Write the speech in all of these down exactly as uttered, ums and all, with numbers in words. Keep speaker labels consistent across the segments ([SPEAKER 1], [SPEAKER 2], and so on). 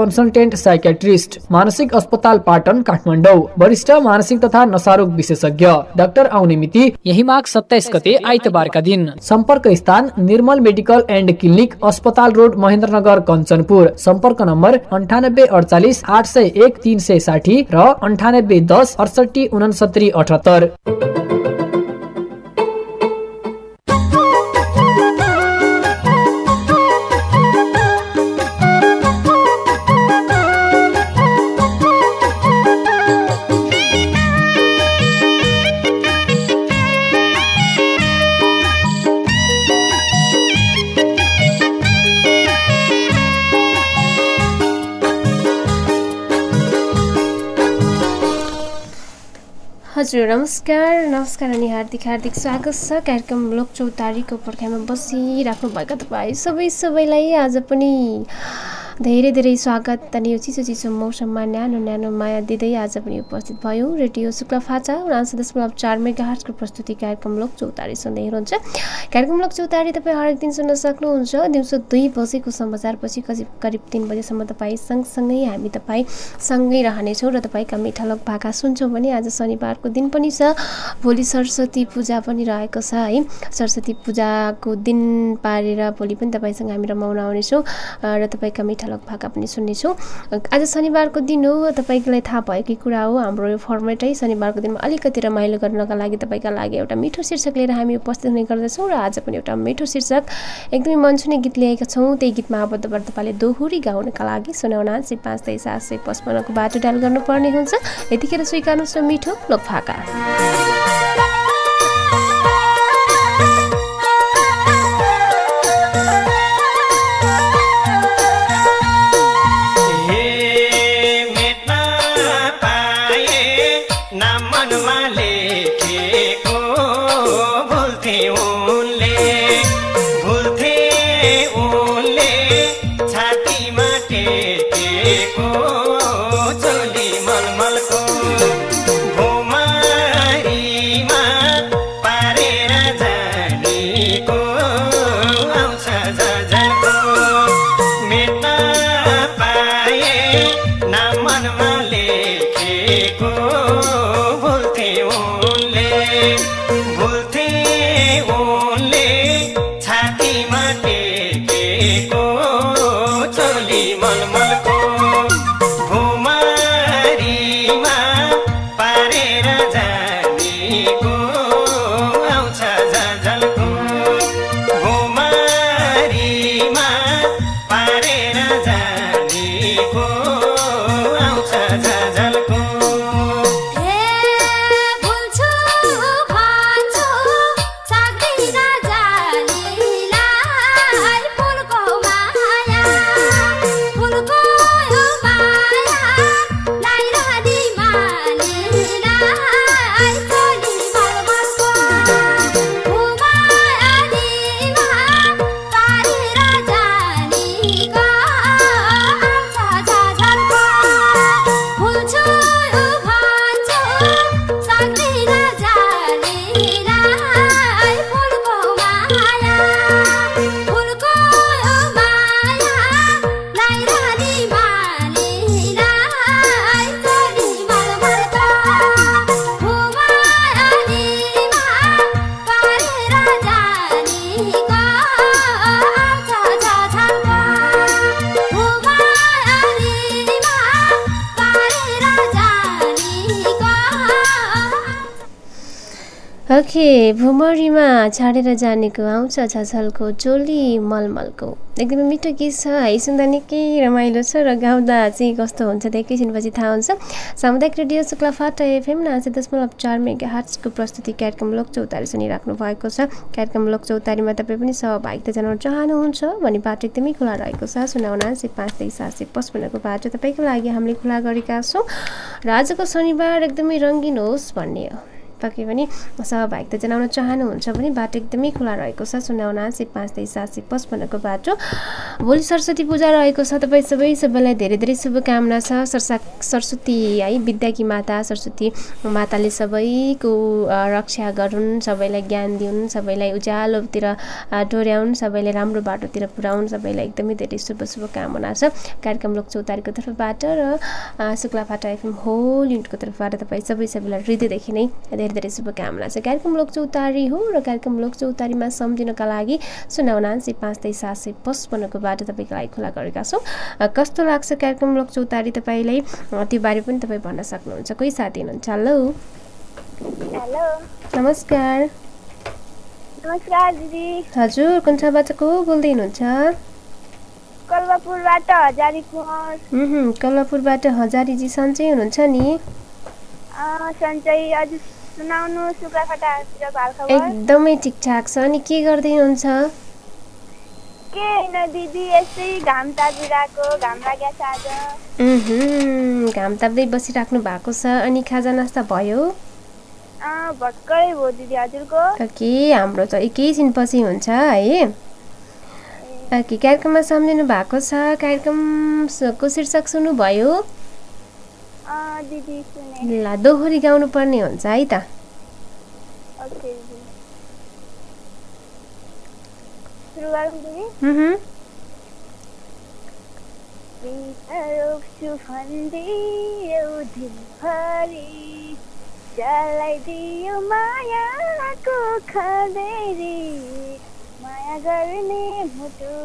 [SPEAKER 1] Consultant psychiatrist, मानसिक अस्पताल पाटन काठमाडौँ। वरिष्ठ मानसिक तथा नशारोग विशेषज्ञ। डाक्टर आउने मिति यही माघ सत्ताइस गते आइतबारका दिन। सम्पर्क स्थान निर्मल मेडिकल एन्ड क्लिनिक, अस्पताल रोड, महेन्द्रनगर, कञ्चनपुर। सम्पर्क नम्बर अन्ठानब्बे अडचालिस आठ सय एक तीन सय साठी र अन्ठानब्बे दस अडसठी उनसत्तरी अठहत्तर।
[SPEAKER 2] हजुर नमस्कार नमस्कार अनि हार्दिक हार्दिक स्वागत छ कार्यक्रम लोकचौतारीको पर्खाइमा बसिराख्नु भएका तपाईँ सबै सबैलाई आज पनि धेरै धेरै स्वागत अनि यो चिसो चिसो मौसममा न्यानो न्यानो माया दिँदै आज पनि उपस्थित भयो। रेडियो शुक्लाफाटा उनासी दशमलव चार मेगाहर्जको प्रस्तुति कार्यक्रम लोकचौतारी सुन्दै हुनुहुन्छ। कार्यक्रम लोकचौतारी तपाईँ हरेक दिन सुन्न सक्नुहुन्छ। दिउँसो दुई बजेको समाचारपछि करिब करिब तिन बजेसम्म तपाईँ सँगसँगै हामी तपाईँ सँगै रहनेछौँ र तपाईँका मिठा लग भाका सुन्छौँ भने आज शनिबारको दिन पनि छ। भोलि सरस्वती पूजा पनि रहेको छ है। सरस्वती पूजाको दिन पारेर भोलि पनि तपाईँसँग हामी रमाउन आउनेछौँ र तपाईँका मिठा लग भाका पनि सुन्नेछौँ। आज शनिबारको दिन हो, तपाईँलाई थाहा भएकै कुरा हो। हाम्रो यो फर्मेटै शनिबारको दिनमा अलिकति रमाइलो गर्नका लागि तपाईँका लागि एउटा मिठो शीर्षक लिएर हामी उपस्थित हुने गर्दछौँ र आज पनि एउटा मिठो शीर्षक एकदमै मन छुने गीत ल्याएका छौँ। त्यही गीतमा आबद्ध भएर तपाईँले दोहोरी गाउनका लागि सुनाउन सय पाँच तेइस सात सय पचपन्नको बाटो डायल गर्नुपर्ने हुन्छ। यतिखेर स्वीकार्नुहोस् न मिठो लोक भाका। ओके भुमरीमा छाडेर जानेको आउँछ छछलको चोली मलमलको एकदमै मिठो गीत छ है। सुन्दा निकै रमाइलो छ र गाउँदा चाहिँ कस्तो हुन्छ त एकैछिनपछि थाहा हुन्छ। सामुदायिक रेडियो शुक्लाफाटा एफएम उनासी दशमलव चार मेगाहर्जको प्रस्तुति कार्यक्रम लोकचौतारी सुनिराख्नु भएको छ। कार्यक्रम लोकचौतारीमा तपाईँ पनि सहभागिता जनाउन चाहनुहुन्छ भने बाटो एकदमै खुला रहेको छ। सुनाउन सय पाँच तेइस सात सय पचपन्नको बाटो तपाईँको लागि हामीले खुला गरेका छौँ र आजको शनिबार एकदमै रङ्गिन होस् भन्ने पक्कै पनि सहभागिता जनाउन चाहनुहुन्छ भने बाटो एकदमै खुला रहेको छ। शून्य उनासी पाँच तेइस सात सय पचपन्नको बाटो। भोलि सरस्वती पूजा रहेको छ। तपाईँ सबै सबैलाई धेरै धेरै शुभकामना छ। सरसा सरस्वती है विद्याकी माता सरस्वती माताले सबैको रक्षा गरून्, सबैलाई ज्ञान दिउन्, सबैलाई उज्यालोतिर डोर्याउन्, सबैलाई राम्रो बाटोतिर पुर्याउन्। सबैलाई एकदमै धेरै शुभ शुभकामना छ कार्यक्रम लोकचौतारीको तर्फबाट र शुक्लाफाटा एफएम होल युनिटको तर्फबाट तपाईँ सबै सबैलाई हृदयदेखि नै धेरै धेरै शुभकामना छ। कार्यक्रम लोकचौतारी हो र कार्यक्रम लोकचौतारीमा सम्झिनका लागि शून्य उनासी पाँच तेइस सात सय पचपन्नको बाटो तपाईँको लागि खुला गरेका छौँ। कस्तो लाग्छ कार्यक्रम लोकचौतारी तपाईँलाई, त्यो बारे पनि तपाईँ भन्न सक्नुहुन्छ। कोही साथी हुनुहुन्छ? हेलो
[SPEAKER 3] हेलो
[SPEAKER 2] नमस्कार।
[SPEAKER 3] नमस्कार दिदी।
[SPEAKER 2] हजुर कुन ठाउँबाट को बोल्दै हुनुहुन्छ?
[SPEAKER 3] कल्वापुरबाट हजारी कुमार।
[SPEAKER 2] हम्म कल्वापुरबाट हजारीजी सन्चै हुनुहुन्छ नि?
[SPEAKER 3] सन्चै। हजुर सुनाउनु शुक्लाफाटातिर हालखबर।
[SPEAKER 2] एकदमै ठिकठाक छ। अनि के गर्दै हुनुहुन्छ?
[SPEAKER 3] के हैन दिदी, यस्तै घाम तापिरहेको, घाम लागेको छ आज।
[SPEAKER 2] उहुँ घाम ताप्दै बसिराख्नु भएको छ। अनि खाजा नास्ता भयो?
[SPEAKER 3] अँ भर्खरै भयो दिदी। हजुरको?
[SPEAKER 2] ओके हाम्रो त एकैछिनपछि हुन्छ है। ओके कार्यक्रममा सम्झिनु भएको छ। कार्यक्रमको शीर्षक सुन्नुभयो?
[SPEAKER 3] अँ दिदी सुने।
[SPEAKER 2] ल दोहोरी गाउनु पर्ने हुन्छ है त।
[SPEAKER 3] ओके दिदी। सुरु गरौँ दिदी?
[SPEAKER 2] हम्म
[SPEAKER 3] रोक्छु भन्दियो दिनभरि, जलाइदियो मायाको खदेरी, माया गर्ने मुटु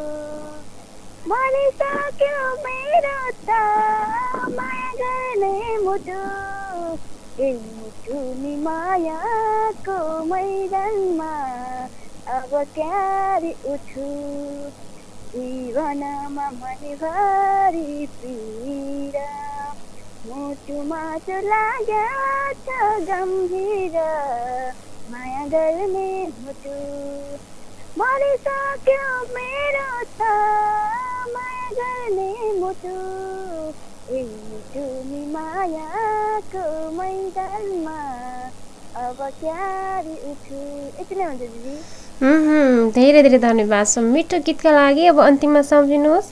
[SPEAKER 3] मरिसक्यो मेरो त, माया गर्ने मुटु ए मुटु नि मायाको मैदानमा अब क्यारी उठु, जीवनमा मनभरि पीडा, मुटुमा त लाग्यो छ गम्भीर, माया गर्ने मुटु मरिसक्यो मेरो त, माया गर्ने मुटु ए मुटु नि मायाको मैदानमा अब क्यारी उठु। यति नै हुन्छ दिदी।
[SPEAKER 2] हम्म धेरै धेरै धन्यवाद छ मिठो गीतका लागि। अब अन्तिममा सम्झिनुहोस्।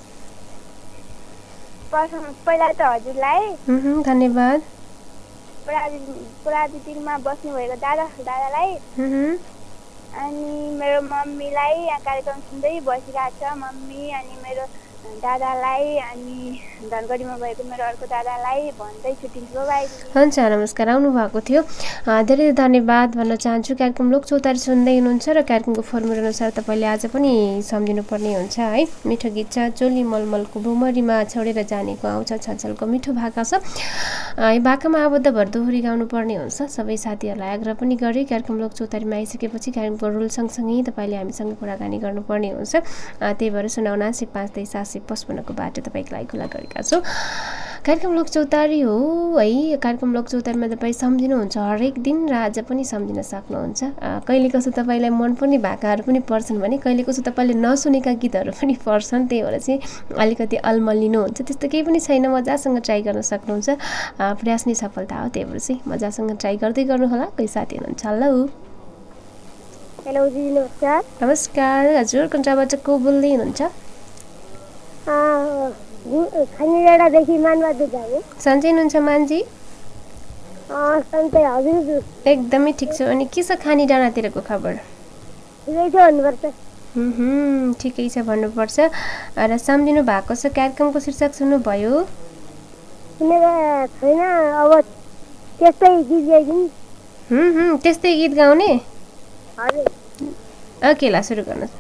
[SPEAKER 3] पहिला त हजुरलाई
[SPEAKER 2] धन्यवाद।
[SPEAKER 3] प्राविधिकमा बस्नुभएको दादा दादालाई अनि मेरो मम्मीलाई, यहाँ कार्यक्रम सुन्दै बसिरहेको छ मम्मी, अनि मेरो दादालाई, अनि धनगढीमा भएको मेरो अर्को दादालाई भन्दै छुट्टिन्छु। बाई।
[SPEAKER 2] हुन्छ नमस्कार। आउनु भएको थियो, धेरै धन्यवाद भन्न चाहन्छु। कार्यक्रम लोकचौतारी सुन्दै हुनुहुन्छ र कार्यक्रमको फर्मुला अनुसार तपाईँले आज पनि सम्झिनु पर्ने हुन्छ है। मिठो गीत छ चोली मलमलको भुमरीमा छोडेर जानेको आउँछ छलछलको मिठो भाका छ। यो भाकामा आबद्ध भएर दोहोरी गाउनु पर्ने हुन्छ। सबै साथीहरूलाई आग्रह पनि गरेँ। कार्यक्रम लोकचौतारीमा आइसकेपछि कार्यक्रमको रुल सँगसँगै तपाईँले हामीसँग कुराकानी गर्नुपर्ने हुन्छ। त्यही भएर शून्य उनासी पाँच तेइस सात सय पचपन्नको बाटो तपाईँको लागि खुला गरेका छौँ। कार्यक्रम लोकचौतारी हो है। कार्यक्रम लोकचौतारीमा तपाईँ सम्झिनुहुन्छ हरेक दिन र आज पनि सम्झिन सक्नुहुन्छ। कहिले कसो तपाईँलाई मन पर्ने भाकाहरू पनि पर्छन् भने कहिले कसो तपाईँले नसुनेका गीतहरू पनि पर्छन्। त्यही भएर चाहिँ अलिकति अल्मलिनुहुन्छ, त्यस्तो केही पनि छैन। मजासँग ट्राई गर्न सक्नुहुन्छ। प्रयास नै सफलता हो। त्यही भएर चाहिँ मजासँग ट्राई गर्दै गर्नुहोला। कोही साथी हुनुहुन्छ? हेलो
[SPEAKER 3] हेलो दिदी नमस्कार।
[SPEAKER 2] नमस्कार। हजुर कुन ठाउँबाट को बोल्दै हुनुहुन्छ?
[SPEAKER 3] खनिडाँडादेखि मानबहादुर जाने।
[SPEAKER 2] सन्चै हुनुहुन्छ मानजी?
[SPEAKER 3] सन्चै। हजुर
[SPEAKER 2] एकदमै ठिक छ। अनि के छ खानी डाँडातिरको खबर?
[SPEAKER 3] ठिकै छ भन्नुपर्छ।
[SPEAKER 2] ठिकै छ भन्नुपर्छ। र सम्झिनु भएको छ। कार्यक्रमको शीर्षक सुन्नुभयो?
[SPEAKER 3] सुनेको छैन। अब त्यस्तै गीत गाइदिनु।
[SPEAKER 2] त्यस्तै गीत गाउने?
[SPEAKER 3] हजुर।
[SPEAKER 2] ओके ल सुरु गर्नुहोस्।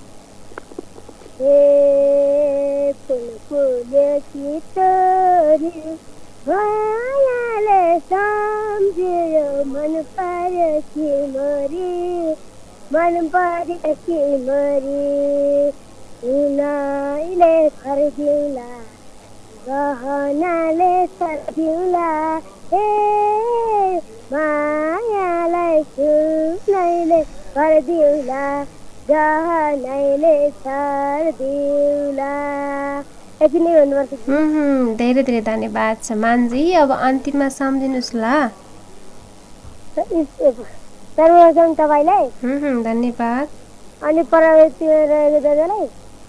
[SPEAKER 3] ए फुल फुलेकी तोरी मायाले सम्झ्यो मन परेकी मरी, मन परेकी मरी, उनाइले फर्किउँला गहनाले सर्दिउँला, ए मायालाई सुनाइले फर्दिउँला गहनाइले सर्दिउँला। यति नै भन्नुपर्छ।
[SPEAKER 2] धेरै धेरै धन्यवाद छ मानजी। अब अन्तिममा सम्झिनुहोस् ल।
[SPEAKER 3] सर्वप्रथम तपाईँलाई
[SPEAKER 2] धन्यवाद।
[SPEAKER 3] अनि प्रविधिमा रहेको दादालाई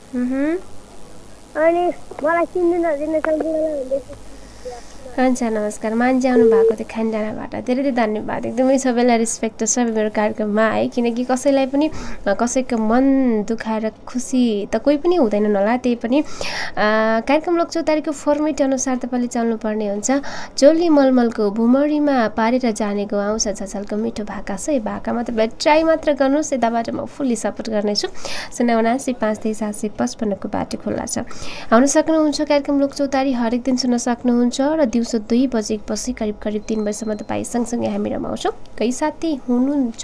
[SPEAKER 2] हुँ
[SPEAKER 3] अनि मलाई चिन्नु नचिन्ने सम्पूर्णलाई भन्दैछु
[SPEAKER 2] हुन्छ नमस्कार। मान्छे आउनु भएको थियो खानडाँडाबाट, धेरै धेरै धन्यवाद। एकदमै सबैलाई रेस्पेक्ट छ मेरो कार्यक्रममा है, किनकि कसैलाई पनि कसैको मन दुखाएर खुसी त कोही पनि हुँदैन होला। त्यही पनि कार्यक्रम लोकचौतारीको फर्मेट अनुसार तपाईँले चल्नुपर्ने हुन्छ। चोली मलमलको भुमरीमा पारेर जानेको आउँछ झझल्को मिठो भाका छ। यो भाकामा तपाईँले ट्राई मात्र गर्नुहोस्, यताबाट म फुल्ली सपोर्ट गर्नेछु। शून्य उनासी पाँच तेइस सात सय पचपन्नको बाटो खुल्ला छ, आउन सक्नुहुन्छ। कार्यक्रम लोकचौतारी हरेक दिन सुन्न सक्नुहुन्छ र दिउँसो दुई बजेपछि करिब करिब तिन बजीसम्म तपाईँ सँगसँगै हामी रमाउँछौँ। कोही साथी हुनुहुन्छ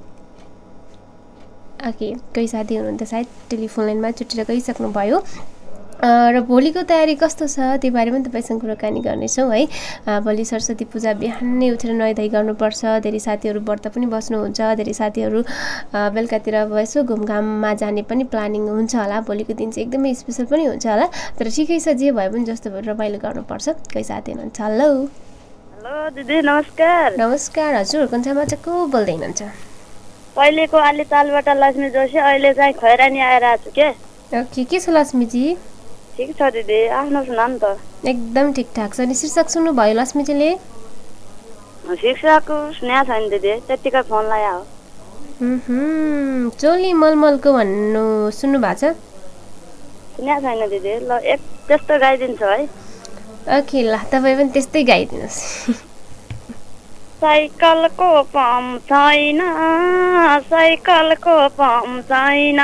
[SPEAKER 2] ओके कोही साथी हुनुहुन्छ सायद टेलिफोन लाइनमा छुटेर गइसक्नुभयो। र भोलिको तयारी कस्तो छ त्यो बारेमा तपाईँसँग कुराकानी गर्नेछौँ है। भोलि सरस्वती पूजा बिहानै उठेर नुहाइधुवाइ गर्नुपर्छ। धेरै साथीहरू व्रत पनि बस्नुहुन्छ, धेरै साथीहरू बेलुकातिर यसो घुमघाममा जाने पनि प्लानिङ हुन्छ होला। भोलिको दिन चाहिँ एकदमै स्पेसल पनि हुन्छ होला, तर ठिकै छ, जे भए पनि जस्तो भएर रमाइलो गर्नुपर्छ। कोही साथी हुनुहुन्छ? हेलो
[SPEAKER 3] हेलो दिदी नमस्कार।
[SPEAKER 2] नमस्कार हजुर, कन्छाबाट को बोल्दै हुनुहुन्छ?
[SPEAKER 3] पहिलेको अलि तालबाट लक्ष्मी जोशी, अहिले चाहिँ खैरानी आएर छु के।
[SPEAKER 2] ओके, के छ लक्ष्मीजी?
[SPEAKER 3] ठिक छ दिदी, आफ्नो सुना नि त।
[SPEAKER 2] एकदम ठिकठाक छ। अनि शीर्षक सुन्नुभयो लक्ष्मीजीले?
[SPEAKER 3] शीर्षक सुनेको छैन दिदी, त्यत्तिकै फोन लगायो हो।
[SPEAKER 2] चोली मलमलको भन्नु सुन्नु भएको छ?
[SPEAKER 3] सुनेको छैन दिदी, ल एक त्यस्तो गाइदिन्छु है।
[SPEAKER 2] ओके ल, तपाईँ पनि त्यस्तै गाइदिनुहोस्।
[SPEAKER 3] साइकलको पम्प छैन, साइकलको पम्प छैन,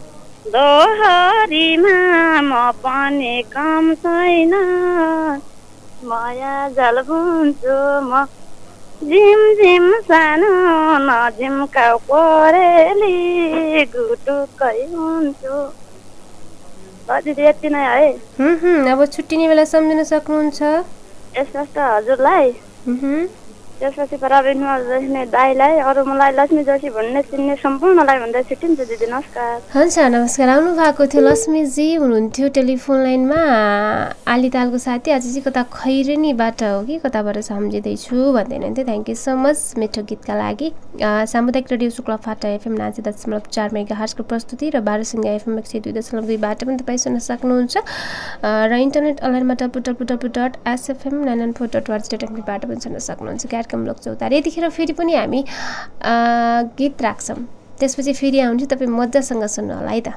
[SPEAKER 3] दोहरीमा म पनि काम छैन, माया जल बुन्छु म झिम झिम सानो नझिम्काउ कोरेली गुटुकै हुन्छु। दिदी यति नै है।
[SPEAKER 2] अब छुट्टिने बेला सम्झिन सक्नुहुन्छ?
[SPEAKER 3] यस हजुरलाई, त्यसपछि प्रवीणमा जोशी दाईलाई, अरू मलाई लक्ष्मी जोशी भन्ने चिन्ने सम्पूर्णलाई भन्दै छुट्टिन्छु दिदी, नमस्कार।
[SPEAKER 2] हुन्छ नमस्कार। आउनु भएको थियो लक्ष्मीजी हुनुहुन्थ्यो टेलिफोन लाइनमा, आलितालको साथी। आज चाहिँ कता खैरेनीबाट हो कि कताबाट सम्झिँदैछु भन्दै हुनुहुन्थ्यो। थ्याङ्क यू सो मच मिठो गीतका लागि। सामुदायिक रेडियो शुक्लाफाटा एफएम नाइन्टी दशमलव चार मेगा हर्जको प्रस्तुति र बाह्रसिङ्गा एफएम एक सय दुई दशमलव दुईबाट पनि तपाईँ सुन्न सक्नुहुन्छ। र इन्टरनेट अनलाइनमा W W W dot SFM nine nine four dot watts dot एमपीबाट पनि सुन्न सक्नुहुन्छ। कार्यक्रम लोकचौतारी यतिखेर फेरि पनि हामी गीत राख्छौँ, त्यसपछि फेरि आउँछु, तपाईँ मजासँग सुन्नु होला है त।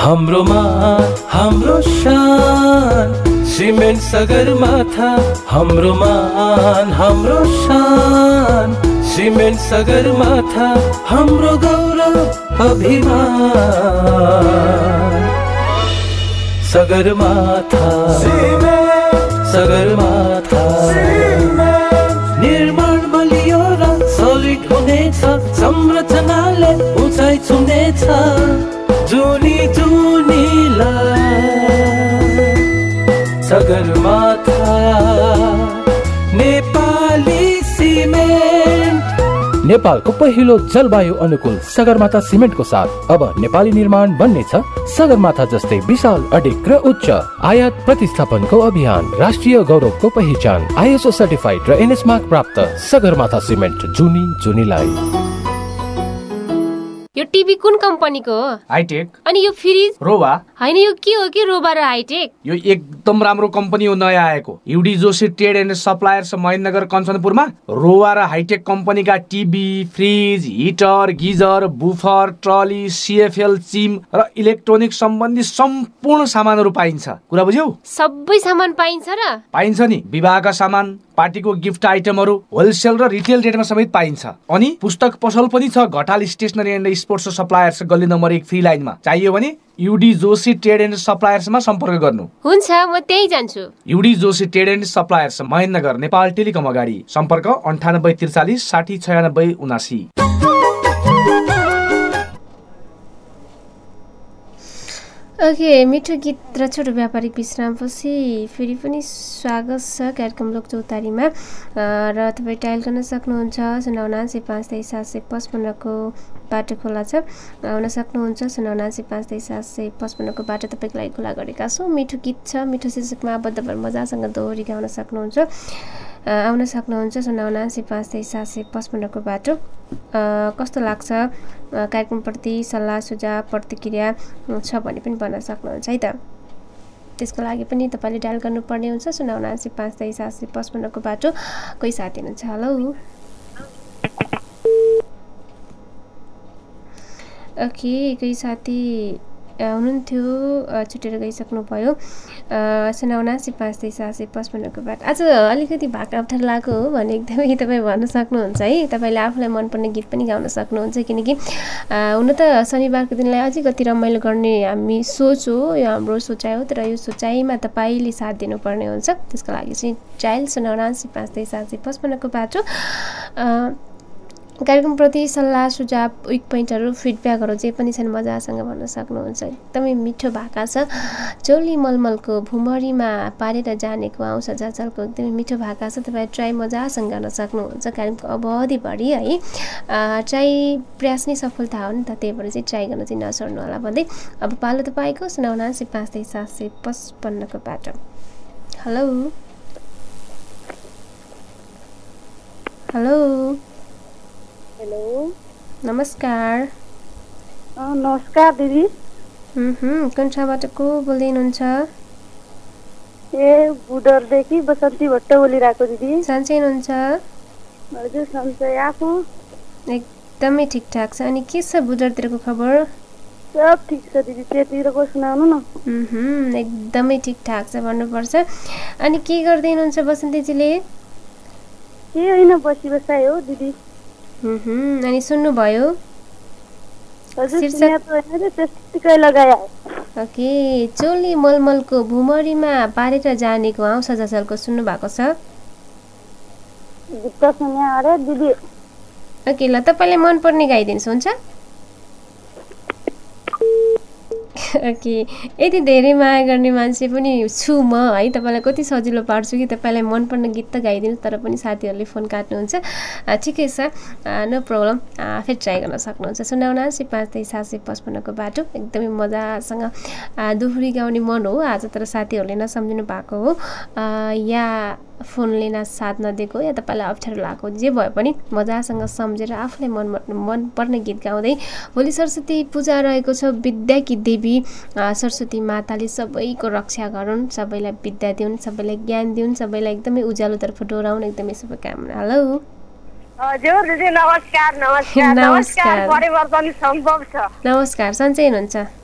[SPEAKER 4] हाम्रो मान हाम्रो शान सिमेन्ट सगरमाथा हाम्रो मान हाम्रो शान सिमेन्ट सगरमाथा हाम्रो गौरव अभिमान सगरमाथा सगरमाथा निर्माण बलियो र सलिड हुनेछ संरचनाले उचाइ छुनेछ जुनी जुनीलाई सगरमाथा नेपाली सिमेन्ट नेपालको पहिलो जलवायु अनुकूल सगरमाथा सिमेन्टको साथ अब नेपाली निर्माण बन्नेछ सगरमाथा जस्तै विशाल अडिक र उच्च आयात प्रतिस्थापनको अभियान राष्ट्रिय गौरवको पहिचान आइएसओ सर्टिफाइड र एनएस मार्क प्राप्त सगरमाथा सिमेन्ट जुनी जुनीलाई।
[SPEAKER 2] यो टिभी कुन कम्पनीको हो?
[SPEAKER 5] हाइटेक।
[SPEAKER 2] अनि यो फ्रिज?
[SPEAKER 5] रोवा।
[SPEAKER 2] हैन यो के हो कि रोवा र हाइटेक?
[SPEAKER 5] यो एकदम राम्रो कम्पनी हो नयाँ आएको। UD Joshi trade and suppliers Mahendranagar कञ्चनपुरमा रोवा र हाइटेक कम्पनीका TV, fridge, heater, geyser, woofer, trolley, CFL, चिम र इलेक्ट्रोनिक सम्बन्धी सम्पूर्ण सामानहरू पाइन्छ। कुरा बुझ्यौ?
[SPEAKER 2] सबै सामान पाइन्छ र?
[SPEAKER 5] पाइन्छ नि। विवाहका सामान, पार्टीको गिफ्ट आइटमहरू होलसेल र रिटेल रेटमा समेत पाइन्छ। अनि पुस्तक पसल पनि छ Ghatal stationery and sports suppliers गल्ली नम्बर एक फ्री लाइनमा। चाहियो भने युडी जोशी ट्रेड एन्ड सप्लायर्समा सम्पर्क गर्नु।
[SPEAKER 2] हुन्छ, म त्यही जान्छु।
[SPEAKER 5] UD Joshi trade and suppliers Mahendranagar Nepal telecom अगाडि। सम्पर्क अन्ठानब्बे त्रिचालिस साठी छयानब्बे उनासी।
[SPEAKER 2] ओके, मिठो गीत र छोटो व्यापारिक विश्रामपछि फेरि पनि स्वागत छ कार्यक्रम लोकचौतारीमा। र तपाईँ डायल गर्न सक्नुहुन्छ सुनाउनासी पाँच तेइस सात सय पचपन्नको बाटो खुला छ। आउन सक्नुहुन्छ सुनाउनासी पाँच तेइस सात सय पचपन्नको बाटो तपाईँको लागि खुला गरेका छौँ। मिठो गीत छ, मिठो शीर्षकमा आबद्ध भएर मजासँग दोहोरी गाउन सक्नुहुन्छ। आउन सक्नुहुन्छ सुनाउनासी पाँच तेइस सात सय पचपन्नको बाटो। कस्तो लाग्छ कार्यक्रमप्रति सल्लाह सुझाव प्रतिक्रिया छ भने पनि भन्न सक्नुहुन्छ है त। त्यसको लागि पनि तपाईँले डायल गर्नुपर्ने हुन्छ सुनाउनासी पाँच तेइस सात सय पचपन्नको बाटो। कोही साथी हुनुहुन्छ? हेलो, ओके, कोही साथी हुनुहुन्थ्यो छुटेर गइसक्नुभयो। सुनाउनासी पाँच तेइस सात सय पचपन्नको बाटो। आज अलिकति भाका अप्ठ्यारो लागेको हो भने एकदमै तपाईँ भन्न सक्नुहुन्छ है। तपाईँले आफूलाई मनपर्ने गीत पनि गाउन सक्नुहुन्छ, किनकि हुन त शनिबारको दिनलाई अझै कति रमाइलो गर्ने हामी सोच हो, यो हाम्रो सोचाइ हो। तर यो सोचाइमा तपाईँले साथ दिनुपर्ने हुन्छ। त्यसको लागि चाहिँ चाइल सुनाउनासी पाँच तेइस सात सय पचपन्नको बाटो। कार्यक्रमप्रति सल्लाह सुझाव विक पोइन्टहरू फिडब्याकहरू जे पनि छन् मजासँग भन्न सक्नुहुन्छ। एकदमै मिठो भाका छ। चोली मलमलको भुमरीमा पारेर जानेको आउँछ जचलको एकदमै मिठो भाका छ। तपाईँ ट्राई मजासँग गर्न सक्नुहुन्छ कार्यक्रमको अवधिभरि है। ट्राई प्रयास नै सफलता हो नि त, त्यही भएर चाहिँ ट्राई गर्न चाहिँ नछोड्नु होला भन्दै अब पालो तपाईँको सुनाउनासी पाँच तेइस सात सय पचपन्नको बाटो। हेलो हेलो
[SPEAKER 3] हेलो,
[SPEAKER 2] नमस्कार।
[SPEAKER 3] नमस्कार दिदी।
[SPEAKER 2] कुन ठाउँबाट को बोल्दै हुनुहुन्छ?
[SPEAKER 3] ए बुडरदेखि बसन्ती भट्ट बोलिरहेको दिदी।
[SPEAKER 2] सन्चै हुनुहुन्छ?
[SPEAKER 3] हजुर सन्चै। आफू?
[SPEAKER 2] एकदमै ठिकठाक छ। अनि के छ बुडरतिरको खबर?
[SPEAKER 3] सब ठिक छ दिदी, त्यतिरको सुनाउनु न।
[SPEAKER 2] एकदमै ठिकठाक छ भन्नुपर्छ। अनि के गर्दै हुनुहुन्छ बसन्तीजीले?
[SPEAKER 3] के होइन, बसी बसाइ हो दिदी।
[SPEAKER 2] अनि सुन्नुभयो? ओके, चोली मलमलको भुमरीमा पारेर जानेको आउँछ जसलको सुन्नु भएको छ? ओके, ल तपाईँलाई मनपर्ने गाइदिनुहोस्, हुन्छ? ओके, यति धेरै माया गर्ने मान्छे पनि छु म है। तपाईँलाई कति सजिलो पार्छु कि तपाईँलाई मनपर्ने गीत त गाइदिनु, तर पनि साथीहरूले फोन काट्नुहुन्छ। ठिकै छ, नो प्रब्लम, फेरि ट्राई गर्न सक्नुहुन्छ। सुनाउनासी पाँच तेइस सात सय पचपन्नको बाटो। एकदमै मजासँग दोहोरी गाउने मन हो आज, तर साथीहरूले नसम्झिनु भएको हो या फोनले न साथ नदिएको या तपाईँलाई अप्ठ्यारो लागेको, जे भए पनि मजासँग सम्झेर आफूलाई मन मनपर्ने गीत गाउँदै। भोलि सरस्वती पूजा रहेको छ, विद्याकी देवी सरस्वती माताले सबैको रक्षा गरून्, सबैलाई विद्या दिउन्, सबैलाई ज्ञान दिउन्, सबैलाई एकदमै उज्यालोतर्फ डोराउन्, एकदमै शुभकामना। हेलो
[SPEAKER 3] हजुर दिदी, नमस्कार। नमस्कार। नमस्कार। परिवर्तन सम्भव छ।
[SPEAKER 2] नमस्कार, सन्चै हुनुहुन्छ?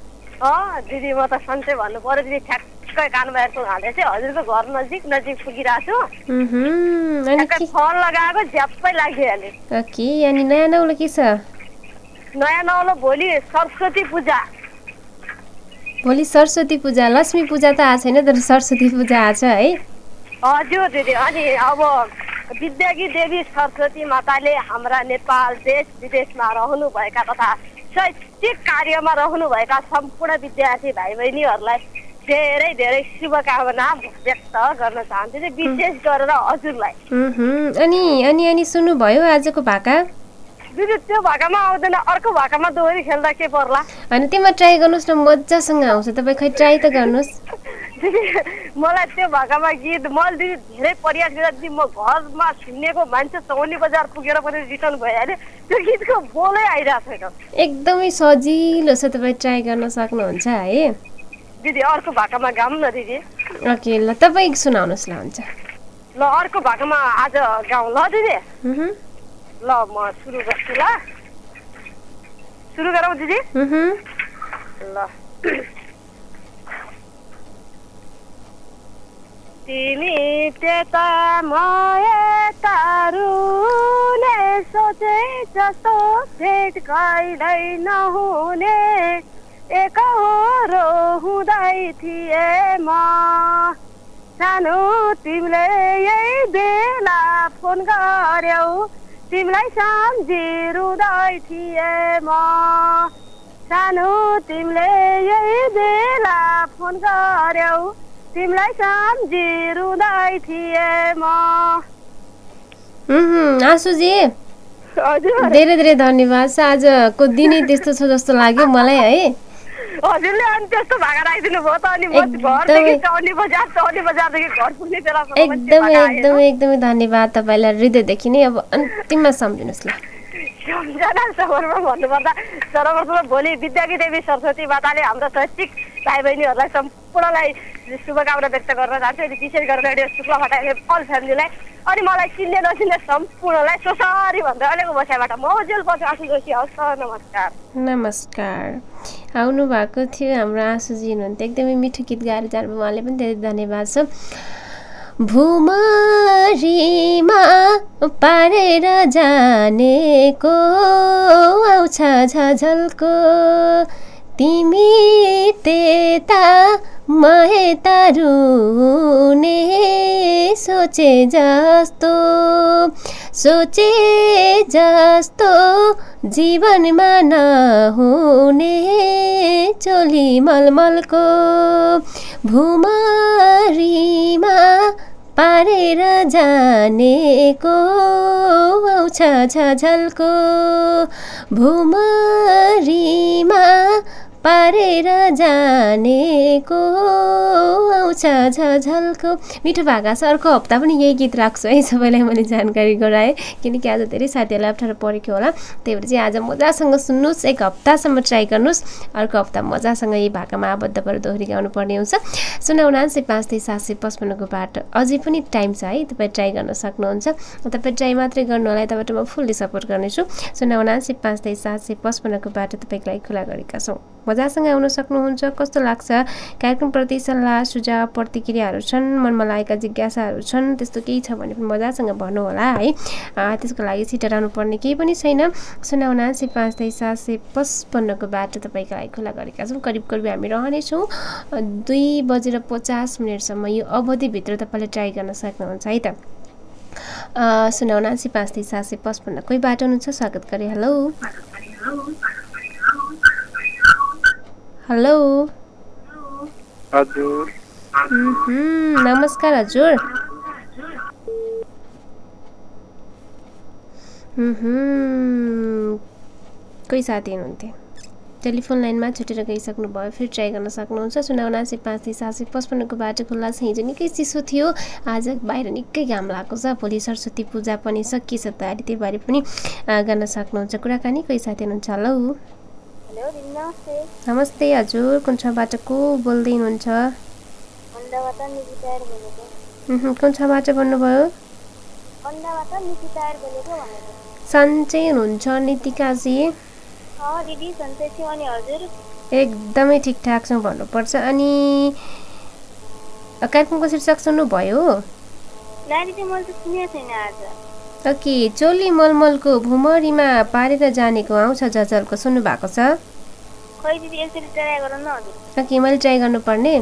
[SPEAKER 6] अँ दिदी म त सन्चै भन्नु पर्यो दिदी ठ्याक्कै कानमा एयरफोन हालेर चाहिँ हजुरको घर नजिक नजिक पुगिरहेको छु
[SPEAKER 2] अनि के
[SPEAKER 6] फोन लगाएको झ्याप्पै लागिहाल्यो
[SPEAKER 2] ओके अनि नयाँ नौलो के छ
[SPEAKER 6] नयाँ नौलो भोलि सरस्वती पूजा
[SPEAKER 2] भोलि सरस्वती पूजा लक्ष्मी पूजा त आएको छैन तर सरस्वती पूजा आछ है
[SPEAKER 6] हजुर दिदी अनि अब विद्याकी देवी सरस्वती माताले हाम्रा नेपाल देश विदेशमा रहनुभएका तथा शैक्षिक कार्यमा रहनुभएका सम्पूर्ण विद्यार्थी भाइ बहिनीहरूलाई धेरै धेरै शुभकामना व्यक्त गर्न चाहन्छु विशेष गरेर हजुरलाई
[SPEAKER 2] अनि अनि अनि सुन्नुभयो आजको भाका
[SPEAKER 6] दिदी त्यो भाकामा आउँदैन अर्को भाकामा दोहोरी खेल्दा के पर्ला
[SPEAKER 2] अनि त्यसमा ट्राई गर्नुहोस् न मजासँग आउँछ तपाईँ खै ट्राई त गर्नुहोस्
[SPEAKER 6] दिदी मलाई त्यो भाकामा गीत मैले दिदी धेरै प्रयास गर्दा दिदी म घरमा सुनेको मान्छे चौनी बजार पुगेर पनि रिटर्न भइहाल्यो त्यो गीतको बोलै आइरहेको छैन
[SPEAKER 2] एकदमै सजिलो छ तपाईँ ट्राई गर्न सक्नुहुन्छ है
[SPEAKER 6] दिदी अर्को भाकामा गाउँ न दिदी
[SPEAKER 2] ओके ल तपाईँ सुनाउनुहोस् ल हुन्छ
[SPEAKER 6] ल अर्को भाकामा आज गाउँ ल दिदी ल म सुरु गर्छु ल सुरु गरौँ दिदी ल तिमी त्यता म यता रुने सोचे जस्तो भेट कहिल्यै नहुने एकहोरो हुँदै थिए म सानो तिमीले यही बेला फोन गर्यौ तिमीलाई सम्झी रुँदै थिए म सानो तिमीले यही बेला फोन गर्यौ तिमीलाई सम्झी रुँदै थिए म
[SPEAKER 2] आशुजी धेरै धेरै धन्यवाद छ आजको दिनै त्यस्तो छ जस्तो लाग्यो मलाई है
[SPEAKER 6] हजुरले अनि त्यस्तो भाका राखिदिनु भयो त अनि म घरदेखि चौनी बजार चौनी बजारदेखि घर पुग्ने बेलासम्म
[SPEAKER 2] एकदमै एकदमै एकदमै धन्यवाद तपाईँलाई हृदयदेखि नै अब अन्तिममा सम्झिनुहोस् ल
[SPEAKER 6] सम्झना सर्वप्रथम भन्नुपर्दा सर्वप्रथम भोलि विद्याकी देवी सरस्वती माताले हाम्रो शैक्षिक भाइ बहिनीहरूलाई सम्पूर्णलाई शुभकामना व्यक्त गर्न चाहन्छु अनि विशेष गरेर रेडियो शुक्ला हटाउने अल फ्यामिलीलाई अनि मलाई चिन्ने नचिन्ने सम्पूर्णलाई सोसारी भन्दै अहिलेको बसाइबाट म जेल पछि आशु जोशी हवस् नमस्कार
[SPEAKER 2] नमस्कार आउनु भएको थियो हाम्रो आशुजी हुनुहुन्थ्यो एकदमै मिठो गीत गाएर जानुभयो उहाँले पनि धेरै धन्यवाद छ भुमरीमा पारेर जानेको आउँछ झझल्को तिमी त्यता म यता रुने सोचे जस्तो सोचे जस्तो जीवनमा नहुने चोली मलमलको भुमरीमा पारेर जानेको आउँछ झझल्को भुमरीमा पारेर जानेको आउँछ झझल्को मिठो भाका छ अर्को हप्ता पनि यही गीत राख्छु है सबैलाई मैले जानकारी गराएँ किनकि आज धेरै साथीहरूलाई अप्ठ्यारो परेको होला त्यही भएर चाहिँ आज मजासँग सुन्नुहोस् एक हप्तासम्म ट्राई गर्नुहोस् अर्को हप्ता मजासँग यही भाकामा आबद्ध भएर दोहोरी गाउनु पर्ने हुन्छ शून्य उनासी पाँच तेइस सात सय पचपन्नको बाटो अझै पनि टाइम छ है तपाईँ ट्राई गर्न सक्नुहुन्छ तपाईँ ट्राई मात्रै गर्नु होला यताबाट म फुल्ली सपोर्ट गर्नेछु शून्य उनासी पाँच तेइस सात सय पचपन्नको बाटो तपाईँको लागि खुला गरेका छौँ मजासँग आउन सक्नुहुन्छ कस्तो लाग्छ कार्यक्रमप्रति सल्लाह सुझाव प्रतिक्रियाहरू छन् मनमा लागेका जिज्ञासाहरू छन् त्यस्तो केही छ भने पनि मजासँग भन्नु होला है त्यसको लागि छिटराउनु पर्ने केही पनि छैन शून्य उनासी पाँच तेइस सात सय पचपन्नको बाटो तपाईँको लागि खुला गरेका छौँ करिब करिब हामी रहनेछौँ दुई बजेर पचास मिनटसम्म यो अवधिभित्र तपाईँले ट्राई गर्न सक्नुहुन्छ है त शून्य उनासी पाँच तेइस सात सय पचपन्न कोही बाटो हुनुहुन्छ स्वागत गरेँ हेलो हेलो
[SPEAKER 7] हजुर
[SPEAKER 2] नमस्कार हजुर कोही साथी हुनुहुन्थ्यो टेलिफोन लाइनमा छुटेर गइसक्नु भयो फेरि ट्राई गर्न सक्नुहुन्छ शून्य उनासी पाँच तिस सात सय पचपन्नको बाटो खुल्ला छ हिजो निकै चिसो थियो आज बाहिर निकै घाम लागेको छ भोलि सरस्वती पूजा पनि सकिएछ तयारी त्यही बारे पनि गर्न सक्नुहुन्छ कुराकानी कोही साथी हुनुहुन्छ हेलो नमस्ते हजुर कुन ठाउँबाट को बोल्दै हुनुहुन्छ कुन ठाउँबाट भन्नुभयो सन्चै हुनुहुन्छ नितिकाजी एकदमै ठिकठाक छौँ भन्नुपर्छ। अनि कार्यक्रमको शीर्षक सुन्नुभयो?
[SPEAKER 3] नानी चाहिँ मैले त सुनेको छैन आज।
[SPEAKER 2] ओके, चोली मलमलको भुमरीमा पारेर जानेको आउँछ झझलको सुन्नु भएको छ?
[SPEAKER 3] खै दिदी एकचोटि ट्राई गर न हजुर।
[SPEAKER 2] ओके, मैले ट्राई गर्नुपर्ने।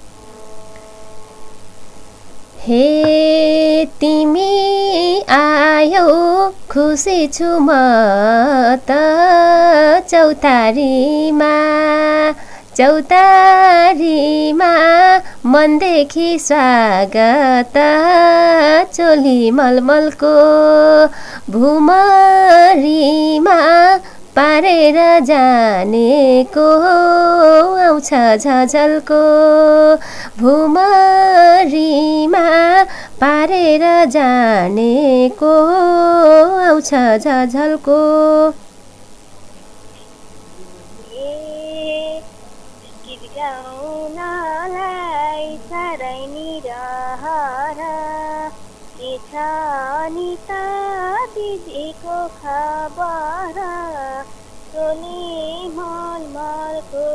[SPEAKER 2] हे तिमी आयौ खुसी छु म त चौतारीमा चौतारीमा मनदेखि स्वागत चोली मलमलको भुमरीमा पारेर जानेको आउँछ झझलको भुमरीमा पारेर जानेको आउँछ झझलको।
[SPEAKER 3] गीत गाउनलाई साह्रै निरहर के छ नि त दिदीको खबर चोली मलमलको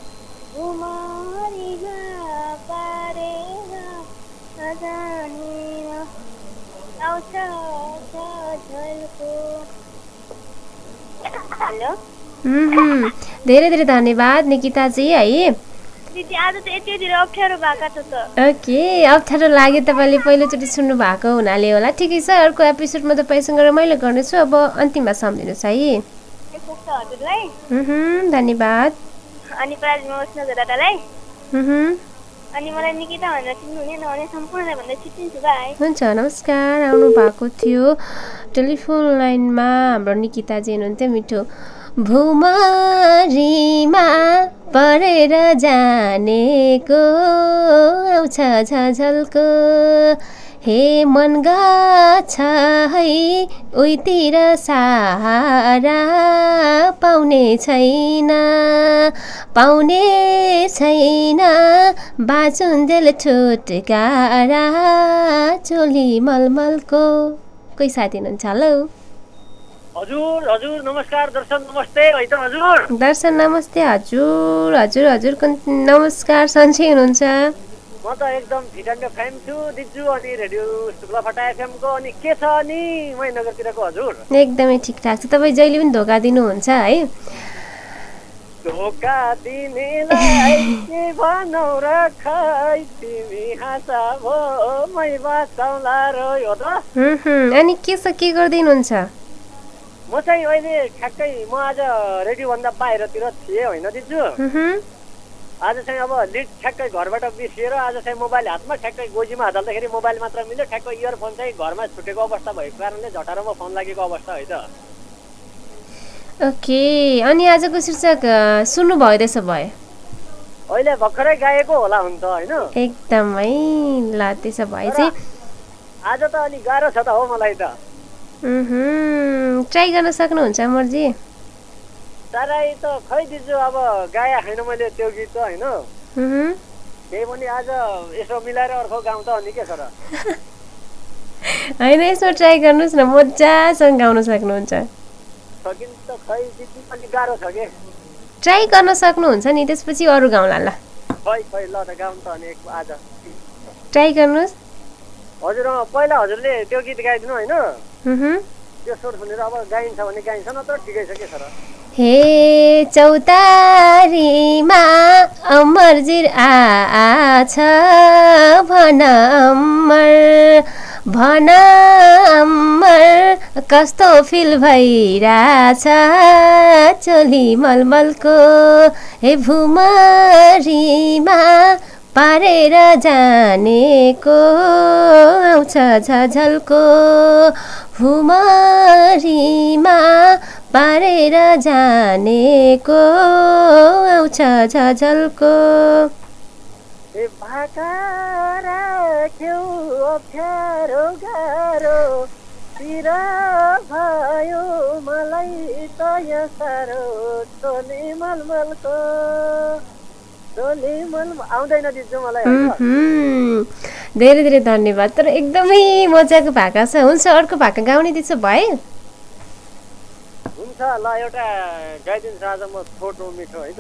[SPEAKER 3] भुमरीमा पारेर जाने आउँछ झझलको। हेलो
[SPEAKER 2] धेरै धेरै धन्यवाद निकिताजी है।
[SPEAKER 3] दिदी आज त यति धेरै अप्ठ्यारो भएको छ त।
[SPEAKER 2] ओके, अप्ठ्यारो लाग्यो तपाईँले पहिलोचोटि सुन्नु भएको हुनाले होला। ठिकै छ, अर्को एपिसोडमा तपाईँसँग रमाइलो गर्नेछु। अब अन्तिममा सम्झिनुहोस् है।
[SPEAKER 3] हजुरलाई
[SPEAKER 2] धन्यवाद।
[SPEAKER 3] अनि प्राइजमा उठ्न दादालाई अनि मलाई निकिता भनेर चिन्नुहुने नहुने सम्पूर्णलाई भन्दा चिन्छु भाइ।
[SPEAKER 2] हुन्छ, नमस्कार। आउनु भएको थियो टेलिफोन लाइनमा हाम्रो निकिताजी हुनुहुन्थ्यो। मिठो भुमरीमा परेर जानेको आउँछ झझलको हे मन गछ है उहीतिर सहारा पाउने छैन पाउने छैन बाँचुन्जेल छुटकारा चोली मलमलको। कोही साथी हुनुहुन्छ? हेलो
[SPEAKER 7] हजुर हजुर नमस्कार। दर्शन नमस्ते है त हजुर।
[SPEAKER 2] दर्शन नमस्ते हजुर। हजुर हजुरको नमस्कार। सन्चै हुनुहुन्छ?
[SPEAKER 7] म त एकदम फिट एन्ड फाइन छु दिजु। अनि रेडियो शुक्लाफटा एफएमको अनि के छ नि महेन्द्रनगरतिरको हजुर?
[SPEAKER 2] एकदमै ठिकठाक छ। तपाईँ जहिले पनि धोका दिनुहुन्छ है?
[SPEAKER 7] धोका दिनेलाई के भनौ र खै तिमी हाँसा भो मै बाँचौला रो यो त।
[SPEAKER 2] अनि के छ, के गर्दै हुनुहुन्छ?
[SPEAKER 7] म चाहिँ अहिले ठ्याक्कै म आज रेडियोभन्दा बाहिरतिर थिएँ होइन दिजु। आज चाहिँ अब लिड ठ्याक्कै घरबाट बिर्सिएर आज चाहिँ मोबाइल हातमा ठ्याक्कै गोजीमा हाल्दाखेरि मोबाइल मात्र मिल्यो। ठ्याक्कै इयरफोन चाहिँ घरमा छुटेको अवस्था भएको कारणले झटारोमा फोन लागेको अवस्था है त।
[SPEAKER 2] ओके, अनि आजको शीर्षक सुन्नुभयो त्यसो भए?
[SPEAKER 7] अहिले भर्खरै गाएको होला हुन त होइन?
[SPEAKER 2] एकदमै। ल त्यसो भए चाहिँ
[SPEAKER 7] आज त अलि गाह्रो छ त हो मलाई त।
[SPEAKER 2] ट्राई गर्न सक्नुहुन्छ मर्जी?
[SPEAKER 7] ट्राई त खै दिजु अब गाया छैन मैले त्यो गीत त होइन। त्यही पनि आज यसो मिलाएर अर्को गाउँ त अनि के छ र?
[SPEAKER 2] होइन, यसो ट्राई गर्नुहोस् न, मजासँग गाउन सक्नुहुन्छ।
[SPEAKER 7] सकिन्छ त खै दिदी अलि गाह्रो छ के?
[SPEAKER 2] ट्राई गर्न सक्नुहुन्छ नि, त्यसपछि अरू गाउँला। ल
[SPEAKER 7] खै खै ल त गाउँ त अनि आज
[SPEAKER 2] ट्राई गर्नुहोस्।
[SPEAKER 7] हजुर पहिला हजुरले त्यो गीत गाइदिनु होइन? त्यो स्वर सुनेर अब गाइन्छ भने गाइन्छ, नत्र ठिकै छ के छ र?
[SPEAKER 2] हे चौतारीमा अमरजिर आछ भन अमर भन अमर कस्तो फिल भइराछ चोली मलमलको हे भुमरीमा पारेर जानेको आउँछ झझलको भुमरीमा पारेर जानेको आउँछ झझलको।
[SPEAKER 7] ए भाका राख्यौ अप्ठ्यारो गाह्रो तिर भयो मलाई त यो साह्रो चोली मलमलको चोली मलमल आउँदैन दिजु मलाई।
[SPEAKER 2] धेरै धेरै धन्यवाद। तर एकदमै मजाको भाका छ। हुन्छ, अर्को भाका गाउने त्यसो भए?
[SPEAKER 7] हुन्छ हुन्छ ल एउटा गाइदिन्छ आज म छोटो मिठो है त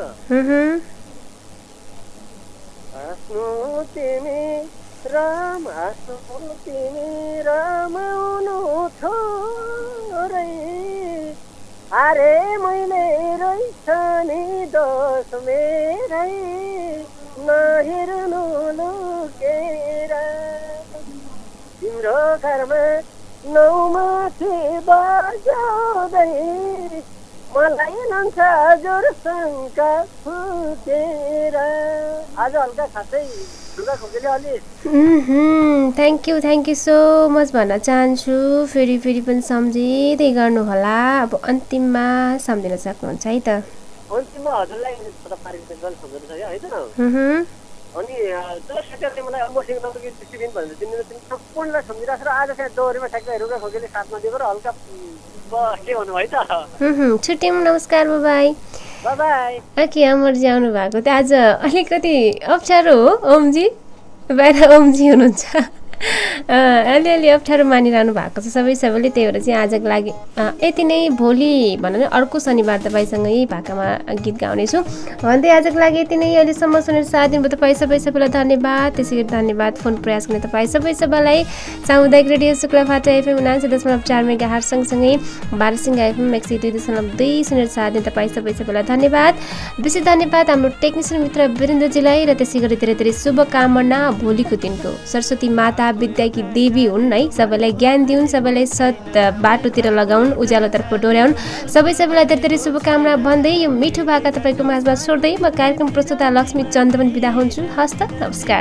[SPEAKER 7] हाँस्नु तिमी राम हाँस्नु तिमी रमाउनु छोरै अरे मैले रहेछ नि दोष मेरै नहेर्नु लुकेर तिम्रो घरमा नौमाथि बजाउँदै मलाई नन्छ जोर शङ्का फुटेर आज हल्का खासै ढुङ्गा खोकेले अलि
[SPEAKER 2] thank you thank you so much भन्न चाहन्छु फेरि फेरि पनि सम्झिँदै गर्नु होला अब अन्तिममा सम्झिन सक्नुहुन्छ है त
[SPEAKER 7] अन्तिममा हजुरलाई पारित सम्झनु छ है त अनि जो साथीहरूले मलाई मसिङ तपाईँको डिसिप्लिन भनेर तिमीले तिमी सम्पूर्णलाई सम्झिरहेको छ र आज चाहिँ दौरीमा ठ्याक्कै ढुङ्गा खोकेले साथमा दिएको र हल्का के भन्नु है त
[SPEAKER 2] छुट्यौँ नमस्कार बाई
[SPEAKER 7] बाई
[SPEAKER 2] ओके अमरजी आउनु भएको त आज अलिकति अप्ठ्यारो हो ओमजी बाहिर ओमजी हुनुहुन्छ अलिअलि अप्ठ्यारो मानिरहनु भएको छ सबै सबैले त्यही भएर चाहिँ आजको लागि यति नै भोलि भनौँ न अर्को शनिबार तपाईँसँग यही भाकामा गीत गाउनेछु भन्दै आजको लागि यति नै अहिलेसम्म सुनेर साथ दिनुभयो तपाईँ सबै सबैलाई धन्यवाद त्यसै गरी धन्यवाद फोन प्रयास गर्ने तपाईँ सबै सबैलाई सामुदायिक रेडियो शुक्लाफाटा एफएम उनासी दशमलव चार मेगा हार सँगसँगै बारसिंगा एफएम एक सय दुई दशमलव दुई सुनेर साथ दिने तपाईँ सबै सबैलाई धन्यवाद विशेष धन्यवाद हाम्रो टेक्निसियन मित्र वीरेन्द्रजीलाई र त्यसै गरी धेरै धेरै शुभकामना भोलिको दिनको सरस्वती माता विद्याकी देवी हुन् है सबैलाई ज्ञान दिउन् सबैलाई सत बाटोतिर लगाउन् उज्यालोतर्फ डोर्याउन् सबै सबैलाई धेरै धेरै शुभकामना भन्दै यो मिठो भाका तपाईँको माझमा छोड्दै म कार्यक्रम प्रस्तुता लक्ष्मी चन्द्रमन बिदा हुन्छु हस्त नमस्कार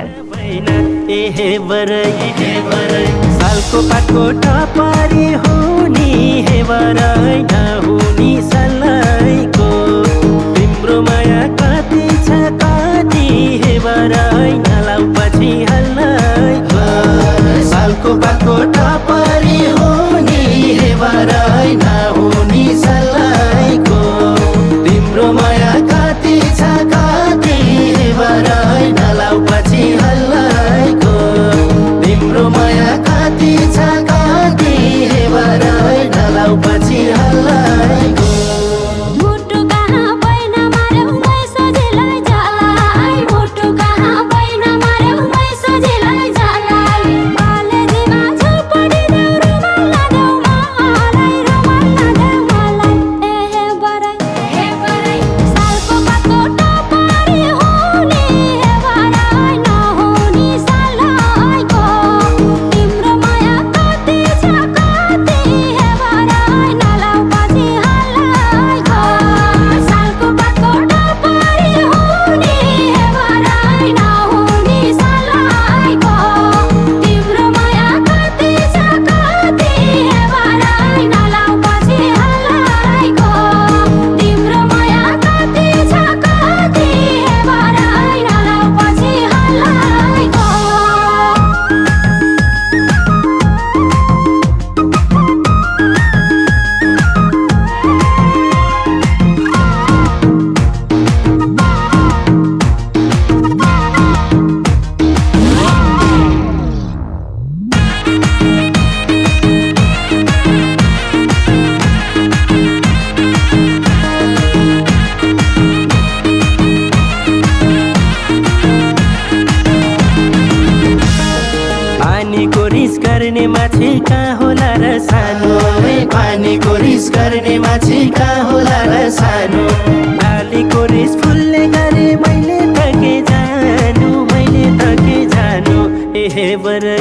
[SPEAKER 2] सालको पाटको टपारी हुनी हे वराइ नहुनी सल्लाइको तिम्रो माया कति छ कति हे वराइ नलाउ पछि हल्लाइको सालको पाटको टपारी हुनी हे वराइ नहुनी सल्लाइको तिम्रो माया कति छ कति हे वराइ नलाउ पछि हल्लाइको तिम्रो माया कति छ कति हे वराइ नलाउ पछि हल्लाइको मुटु कहाँ बैन मार्यौ मै सजिलै जलाई मुटु कहाँ बैन मार्यौ मै सजिलै जलाई बालेजीमा झुपडी देऊ रुमाल देऊ मलाई रुमाल देऊ मलाई ए हे बराइ हे बराइ सालको पातको टपारी हुने हे बराइ नहुनी सलाइको तिम्रो माया कति छ कति हे बराइ नलाउ पछि हल्लाइको सालको पातको टपारी हुने हे बराइ नहुनी सलाइको तिम्रो माया कति छ कति हे बराइ नलाउ पछि हल्लाइको तिम्रो माया कति छ कति हे बराइ नलाउ पछि हल्लाइको पानीको रिस गर्ने माछी कहाँ होला र सानो पानीको रिस गर्ने माछी कहाँ होला र सानो बालीको रिस फुल्ने गरे मैले तके जानु मैले तके जानु ए हे बर